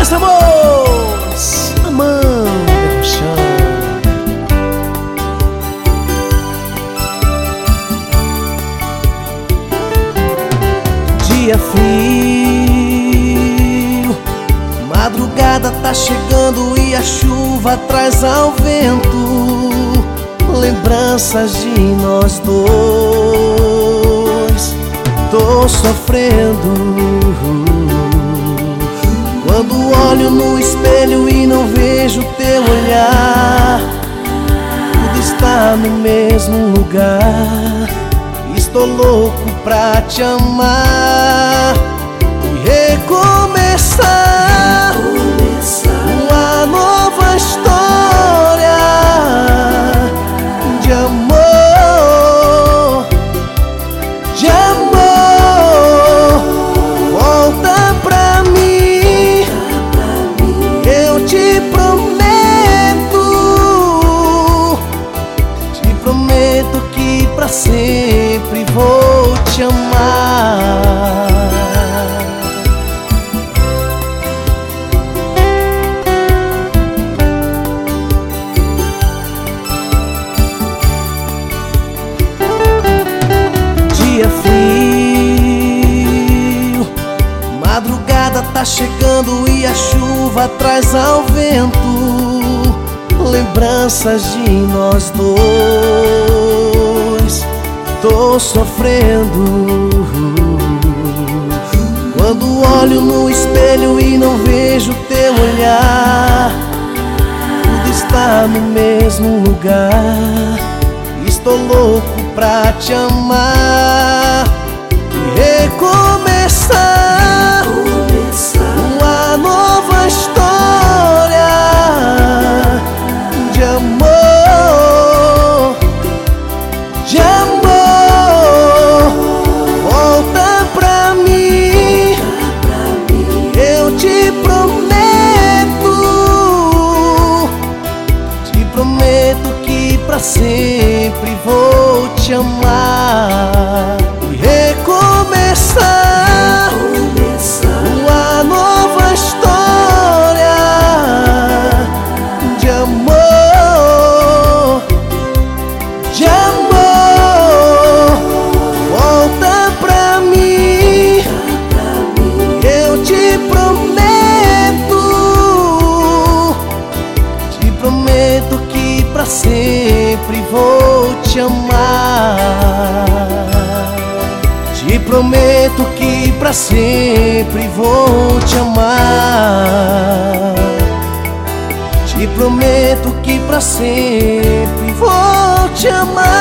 Essa voz, Amanda Chão. Dia frio, madrugada tá chegando e a chuva traz ao vento lembranças de nós dois. Tô sofrendo quando olho no espelho e não vejo teu olhar. Tudo está no mesmo lugar. Estou louco pra te amar e recomeçar uma nova história de amor, de amor. Volta pra mim, eu te prometo que pra sempre vou te amar. Dia frio, madrugada tá chegando e a chuva traz ao vento lembranças de nós dois. Tô sofrendo quando olho no espelho e não vejo teu olhar. Tudo está no mesmo lugar. Estou louco pra te amar e recomeçar uma nova história de amor, de amor. Volta pra mim, eu te prometo que pra sempre vou te amar e recomeçar uma nova história de amor, de amor. Volta pra mim, eu te prometo que pra sempre vou te amar. Te prometo que pra sempre vou te amar. Te prometo que pra sempre vou te amar.